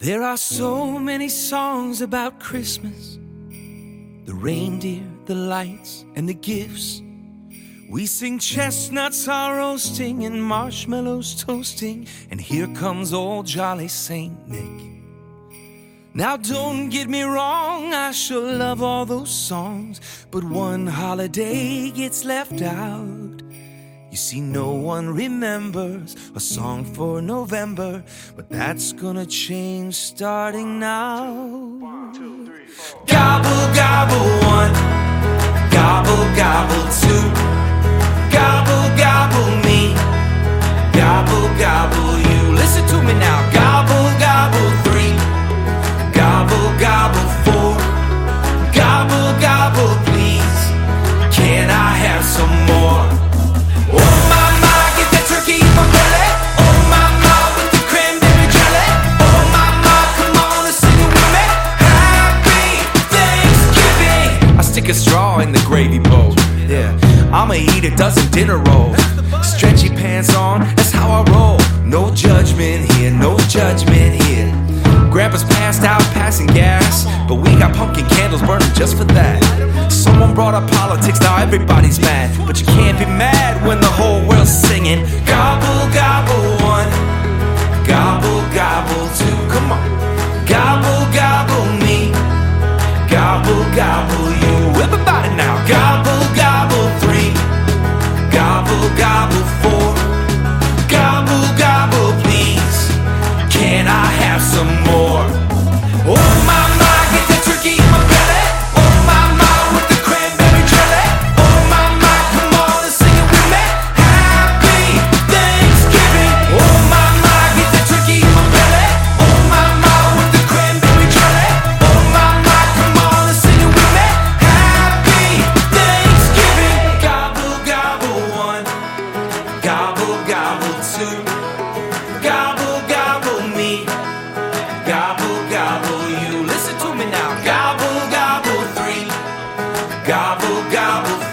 There are so many songs about Christmas, the reindeer, the lights, and the gifts. We sing chestnuts are roasting and marshmallows toasting, and here comes old jolly Saint Nick. Now don't get me wrong, I sure love all those songs, but one holiday gets left out. You see, no one remembers a song for November, but that's gonna change starting now. 1, 2, 3, 4. Gobble, gobble, one. Gobble, gobble, two. Gobble, gobble, me. Gobble, gobble, you. Listen to me now. Gobble, gobble, three. Gobble, gobble, four. Gobble, gobble, please. Can I have some more? Oh my, my, get that turkey in my belly. Oh my, my, with the cranberry jelly. Oh my, my, come on and sing it with me. Happy Thanksgiving. I stick a straw in the gravy bowl. Yeah, I'ma eat a dozen dinner rolls. Stretchy pants on, that's how I roll. No judgment here, no judgment here. Grandpa's passed out, passing gas, but we got pumpkin candles burning just for that. Someone brought up politics, now everybody's mad, but you can't be mad when the whole world's singing. Gobble, gobble, one. Gobble, gobble, two. Come on. Gobble, gobble, me. Gobble, gobble, you. Everybody now. Gobble, gobble, three. Gobble, gobble, four. Gobble, gobble, please. Can I have some more? Oh my, my, get that turkey in my belly. Oh my, my, with the cranberry jelly. Oh my, my, come on and sing it with me. Happy Thanksgiving. Oh my, my, get that turkey in my belly. Oh my, my, with the cranberry jelly. Oh my, my, come on and sing it with me. Happy Thanksgiving. Gobble, gobble, one. Gobble, gobble, two. Gobble, gobble, me. Gobble, gobble, you. Listen to me now. Gobble, gobble, three. Gobble, gobble,